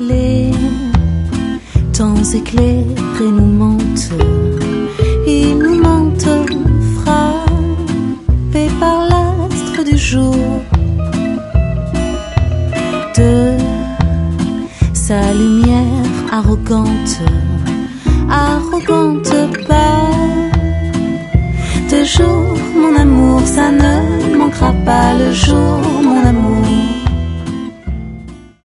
Les temps éclairés nous mentent, ils nous mentent, frappés par l'astre du jour. De sa lumière arrogante, arrogante pas de jour, mon amour, ça ne manquera pas le jour, mon amour.